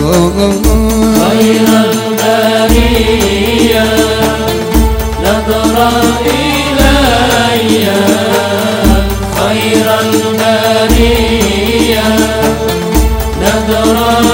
خير البرية نظر إلي خير البرية نظر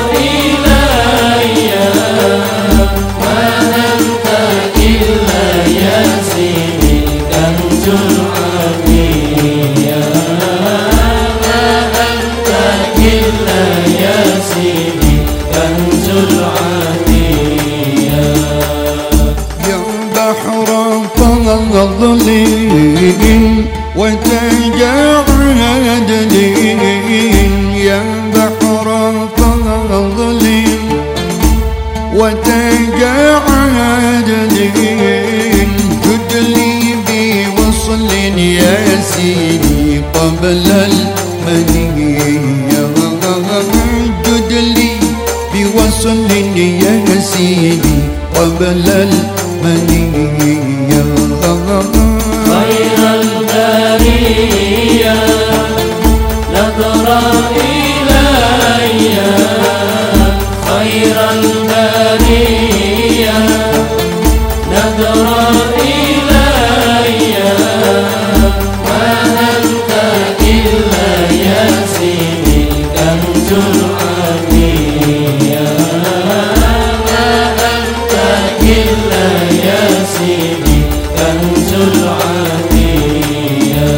إلي ما أنت إلا يا سيدي كنز العطية ما أنت إلا يا سيدي كنز العطية يا بحر فضل وتجعد يا بحر فضل وتجعد جد لي بوصل يا سيدي قبل المنية جد لي بوصل يا سيدي قبل المنية خير البرية نظر إلي خير البرية نظر إلي ما أنت إلا يا سيدي كنز العطية ما أنت إلا يا سيدي كنز العطية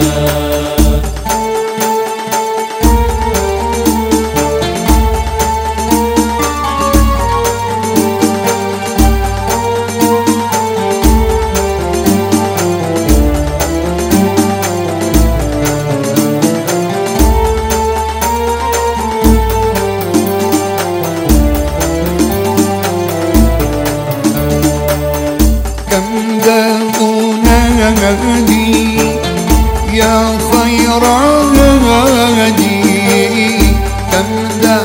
يا خير هادي كم ذا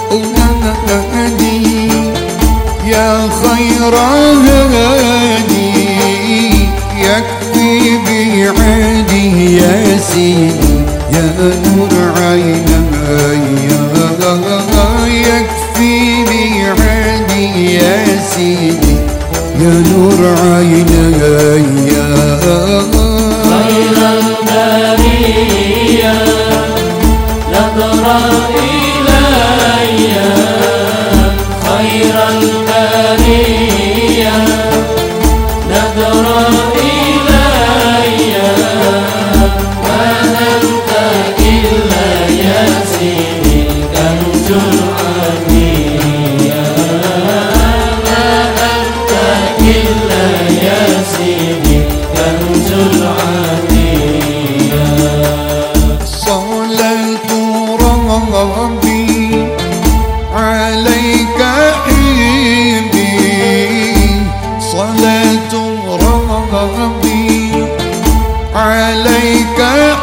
أنادي يا خير هادي يكفي بعادي يا سيدي يا نور عيني يكفي بعادي يا سيدي يا نور عيني خير البرية نظر إلي خير البرية نظر إلي ما أنت إلا يا سيدي كنز العطية ما أنت إلا يا سيدي كنز العطية صلاة ربي عليك حبي صلاة ربي عليك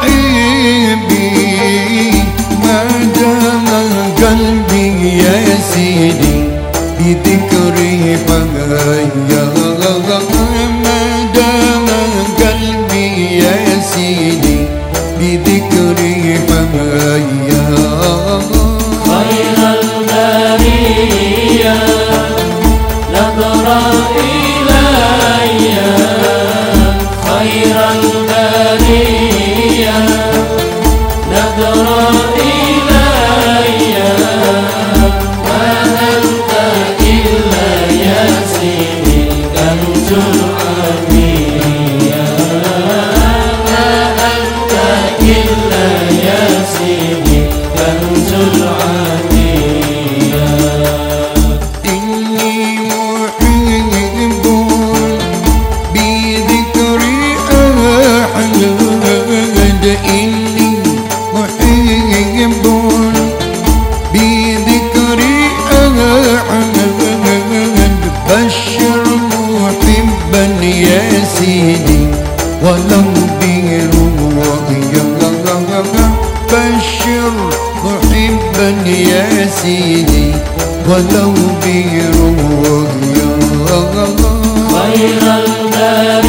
حبي ما دام قلبي يا سيدي بذكري حيا ما دام قلبي يا سيدي بذكري حيا خير البرية نظر إلي خير البرية نظر إلي ما أنت إلا يا سيدي كنز العطية ما أنت إلا يا سيدي كنز العطية إني محب بذكري أحمد إني محب بذكري أحمد بشر محبا يا سيدي ولو برؤيا بشر محبا يا سيدي ولو برؤيا خير البرية